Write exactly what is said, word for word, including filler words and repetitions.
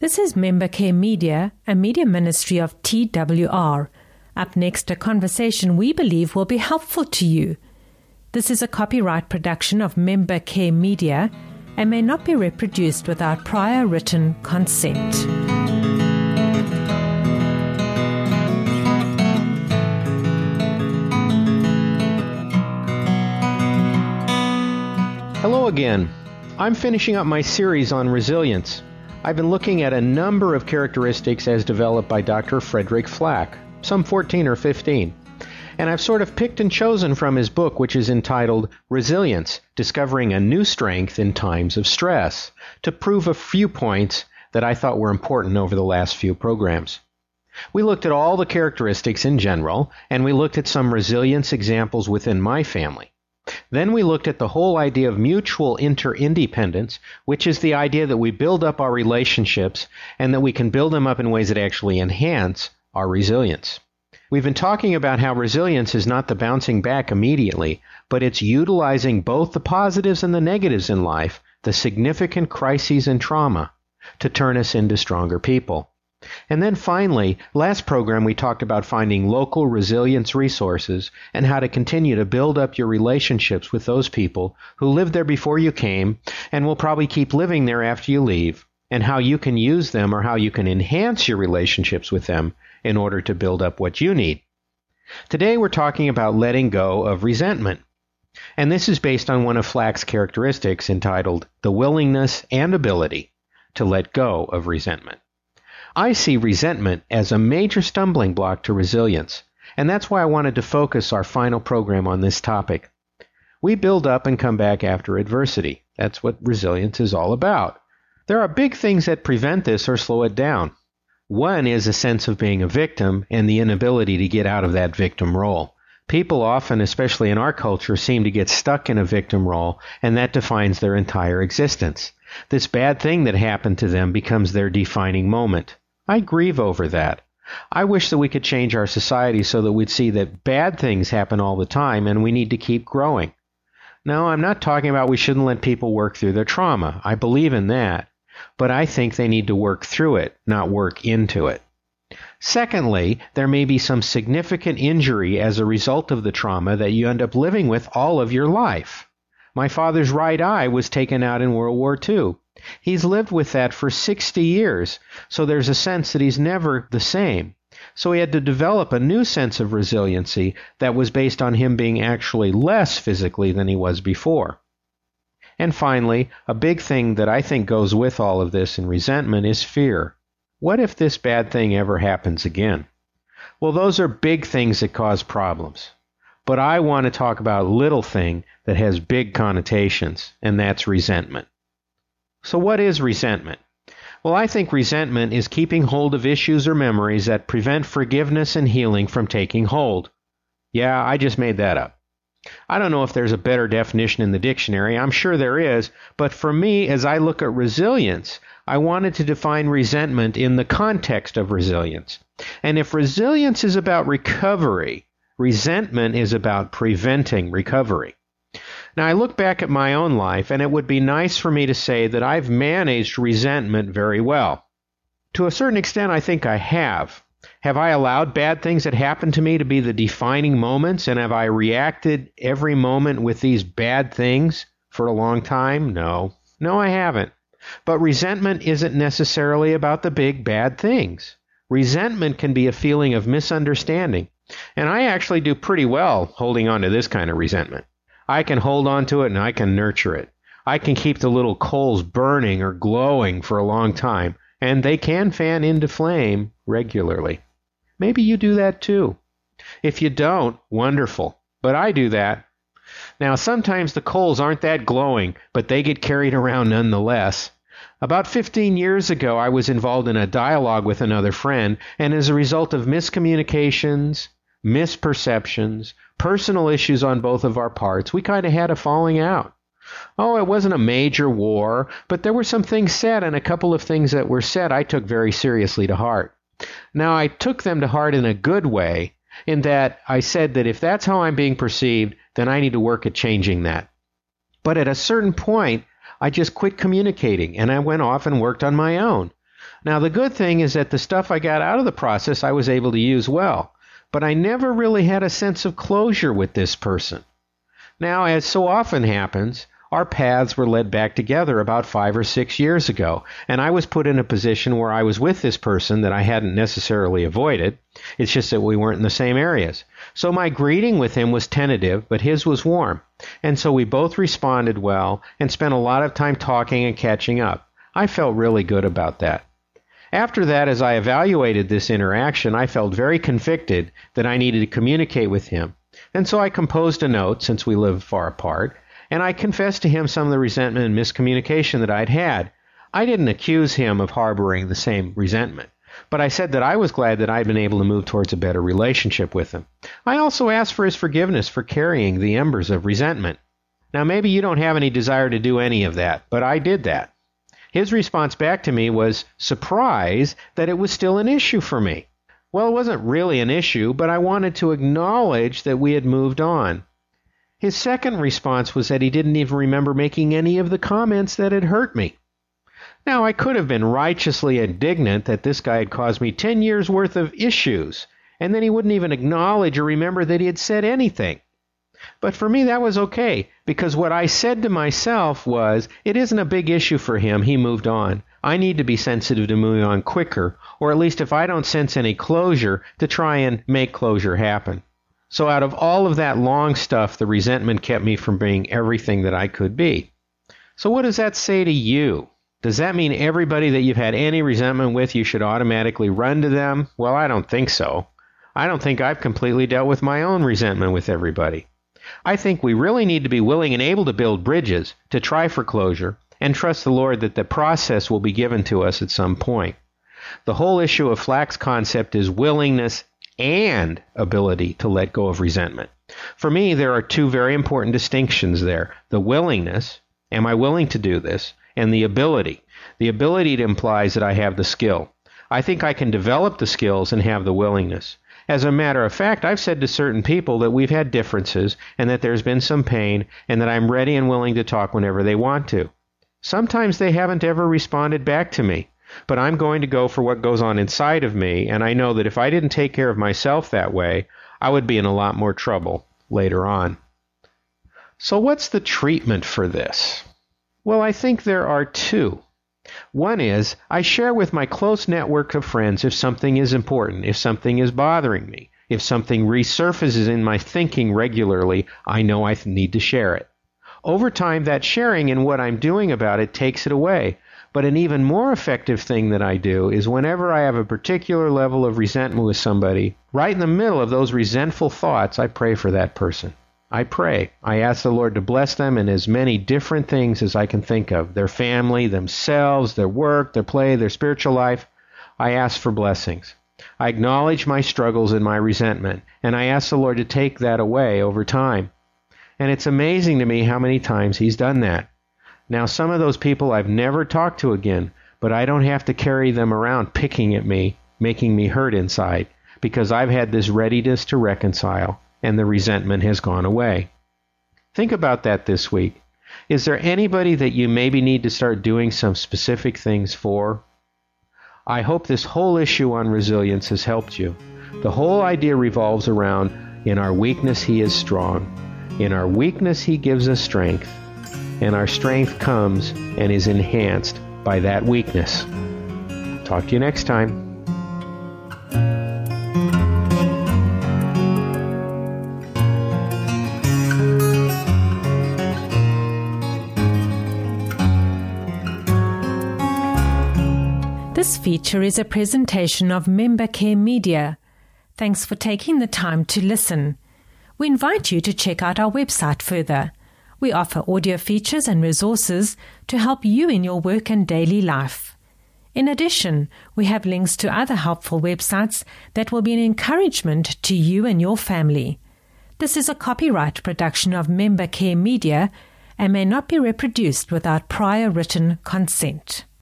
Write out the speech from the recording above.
This is Member Care Media, a media ministry of T W R. Up next, a conversation we believe will be helpful to you. This is a copyright production of Member Care Media and may not be reproduced without prior written consent. Hello again. I'm finishing up my series on resilience. I've been looking at a number of characteristics as developed by Doctor Frederick Flack, some fourteen or fifteen. And I've sort of picked and chosen from his book, which is entitled Resilience, Discovering a New Strength in Times of Stress, to prove a few points that I thought were important over the last few programs. We looked at all the characteristics in general, and we looked at some resilience examples within my family. Then we looked at the whole idea of mutual interdependence, which is the idea that we build up our relationships and that we can build them up in ways that actually enhance our resilience. We've been talking about how resilience is not the bouncing back immediately, but it's utilizing both the positives and the negatives in life, the significant crises and trauma, to turn us into stronger people. And then finally, last program we talked about finding local resilience resources and how to continue to build up your relationships with those people who lived there before you came and will probably keep living there after you leave, and how you can use them or how you can enhance your relationships with them in order to build up what you need. Today we're talking about letting go of resentment. And this is based on one of Flack's characteristics entitled The Willingness and Ability to Let Go of Resentment. I see resentment as a major stumbling block to resilience, and that's why I wanted to focus our final program on this topic. We build up and come back after adversity. That's what resilience is all about. There are big things that prevent this or slow it down. One is a sense of being a victim and the inability to get out of that victim role. People often, especially in our culture, seem to get stuck in a victim role, and that defines their entire existence. This bad thing that happened to them becomes their defining moment. I grieve over that. I wish that we could change our society so that we'd see that bad things happen all the time and we need to keep growing. No, I'm not talking about we shouldn't let people work through their trauma. I believe in that. But I think they need to work through it, not work into it. Secondly, there may be some significant injury as a result of the trauma that you end up living with all of your life. My father's right eye was taken out in World War Two. He's lived with that for sixty years, so there's a sense that he's never the same. So he had to develop a new sense of resiliency that was based on him being actually less physically than he was before. And finally, a big thing that I think goes with all of this in resentment is fear. What if this bad thing ever happens again? Well, those are big things that cause problems. But I want to talk about a little thing that has big connotations, and that's resentment. So what is resentment? Well, I think resentment is keeping hold of issues or memories that prevent forgiveness and healing from taking hold. Yeah, I just made that up. I don't know if there's a better definition in the dictionary. I'm sure there is. But for me, as I look at resilience, I wanted to define resentment in the context of resilience. And if resilience is about recovery, resentment is about preventing recovery. Now, I look back at my own life, and it would be nice for me to say that I've managed resentment very well. To a certain extent, I think I have. Have I allowed bad things that happened to me to be the defining moments, and have I reacted every moment with these bad things for a long time? No. No, I haven't. But resentment isn't necessarily about the big bad things. Resentment can be a feeling of misunderstanding, and I actually do pretty well holding on to this kind of resentment. I can hold on to it and I can nurture it. I can keep the little coals burning or glowing for a long time, and they can fan into flame regularly. Maybe you do that too. If you don't, wonderful. But I do that. Now, sometimes the coals aren't that glowing, but they get carried around nonetheless. About fifteen years ago, I was involved in a dialogue with another friend, and as a result of miscommunications, misperceptions, personal issues on both of our parts, we kind of had a falling out. Oh, it wasn't a major war, but there were some things said, and a couple of things that were said I took very seriously to heart. Now, I took them to heart in a good way, in that I said that if that's how I'm being perceived, then I need to work at changing that. But at a certain point, I just quit communicating, and I went off and worked on my own. Now, the good thing is that the stuff I got out of the process I was able to use well, but I never really had a sense of closure with this person. Now, as so often happens, our paths were led back together about five or six years ago, and I was put in a position where I was with this person that I hadn't necessarily avoided. It's just that we weren't in the same areas. So my greeting with him was tentative, but his was warm. And so we both responded well and spent a lot of time talking and catching up. I felt really good about that. After that, as I evaluated this interaction, I felt very convicted that I needed to communicate with him. And so I composed a note, since we live far apart, and I confessed to him some of the resentment and miscommunication that I'd had. I didn't accuse him of harboring the same resentment, but I said that I was glad that I'd been able to move towards a better relationship with him. I also asked for his forgiveness for carrying the embers of resentment. Now, maybe you don't have any desire to do any of that, but I did that. His response back to me was surprise that it was still an issue for me. Well, it wasn't really an issue, but I wanted to acknowledge that we had moved on. His second response was that he didn't even remember making any of the comments that had hurt me. Now, I could have been righteously indignant that this guy had caused me ten years' worth of issues, and then he wouldn't even acknowledge or remember that he had said anything. But for me, that was okay, because what I said to myself was, it isn't a big issue for him, he moved on. I need to be sensitive to moving on quicker, or at least if I don't sense any closure, to try and make closure happen. So out of all of that long stuff, the resentment kept me from being everything that I could be. So what does that say to you? Does that mean everybody that you've had any resentment with, you should automatically run to them? Well, I don't think so. I don't think I've completely dealt with my own resentment with everybody. I think we really need to be willing and able to build bridges, to try for closure, and trust the Lord that the process will be given to us at some point. The whole issue of Flack's concept is willingness and ability to let go of resentment. For me, there are two very important distinctions there. The willingness, am I willing to do this? And the ability. The ability implies that I have the skill. I think I can develop the skills and have the willingness. As a matter of fact, I've said to certain people that we've had differences and that there's been some pain and that I'm ready and willing to talk whenever they want to. Sometimes they haven't ever responded back to me. But I'm going to go for what goes on inside of me, and I know that if I didn't take care of myself that way, I would be in a lot more trouble later on. So what's the treatment for this? Well, I think there are two. One is, I share with my close network of friends if something is important, if something is bothering me, if something resurfaces in my thinking regularly, I know I need to share it. Over time, that sharing and what I'm doing about it takes it away. But an even more effective thing that I do is whenever I have a particular level of resentment with somebody, right in the middle of those resentful thoughts, I pray for that person. I pray. I ask the Lord to bless them in as many different things as I can think of. Their family, themselves, their work, their play, their spiritual life. I ask for blessings. I acknowledge my struggles and my resentment, and I ask the Lord to take that away over time. And it's amazing to me how many times He's done that. Now, some of those people I've never talked to again, but I don't have to carry them around picking at me, making me hurt inside, because I've had this readiness to reconcile, and the resentment has gone away. Think about that this week. Is there anybody that you maybe need to start doing some specific things for? I hope this whole issue on resilience has helped you. The whole idea revolves around, in our weakness He is strong. In our weakness He gives us strength. And our strength comes and is enhanced by that weakness. Talk to you next time. This feature is a presentation of Member Care Media. Thanks for taking the time to listen. We invite you to check out our website further. We offer audio features and resources to help you in your work and daily life. In addition, we have links to other helpful websites that will be an encouragement to you and your family. This is a copyright production of Member Care Media and may not be reproduced without prior written consent.